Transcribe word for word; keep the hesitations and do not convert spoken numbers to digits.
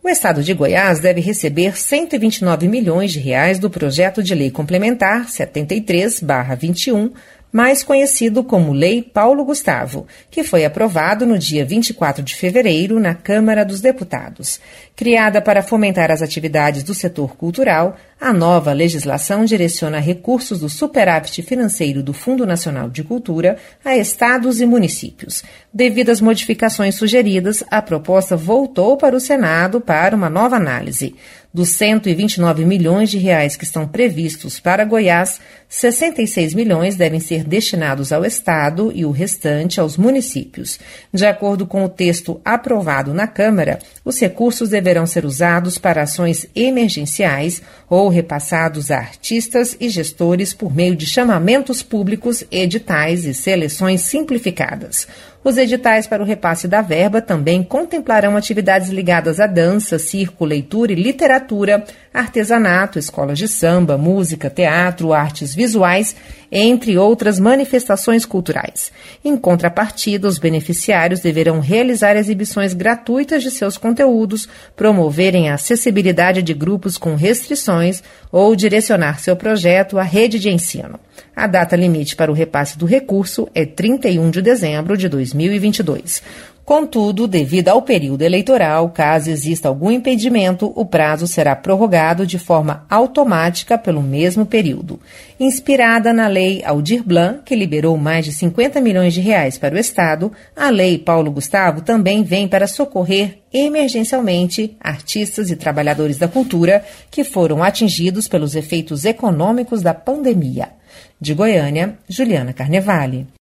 O Estado de Goiás deve receber cento e vinte e nove milhões de reais do projeto de lei complementar setenta e três barra vinte e um, mais conhecido como Lei Paulo Gustavo, que foi aprovado no dia vinte e quatro de fevereiro na Câmara dos Deputados. Criada para fomentar as atividades do setor cultural, a nova legislação direciona recursos do superávit financeiro do Fundo Nacional de Cultura a estados e municípios. Devido às modificações sugeridas, a proposta voltou para o Senado para uma nova análise. Dos cento e vinte e nove milhões de reais que estão previstos para Goiás, sessenta e seis milhões devem ser destinados ao Estado e o restante aos municípios. De acordo com o texto aprovado na Câmara, os recursos deverão ser usados para ações emergenciais ou repassados a artistas e gestores por meio de chamamentos públicos, editais e seleções simplificadas. Os editais para o repasse da verba também contemplarão atividades ligadas à dança, circo, leitura e literatura, artesanato, escolas de samba, música, teatro, artes visuais, entre outras manifestações culturais. Em contrapartida, os beneficiários deverão realizar exibições gratuitas de seus conteúdos, promoverem a acessibilidade de grupos com restrições ou direcionar seu projeto à rede de ensino. A data limite para o repasse do recurso é trinta e um de dezembro de dois mil e vinte e dois. Contudo, devido ao período eleitoral, caso exista algum impedimento, o prazo será prorrogado de forma automática pelo mesmo período. Inspirada na Lei Aldir Blanc, que liberou mais de cinquenta milhões de reais para o Estado, a Lei Paulo Gustavo também vem para socorrer emergencialmente artistas e trabalhadores da cultura que foram atingidos pelos efeitos econômicos da pandemia. De Goiânia, Juliana Carnevale.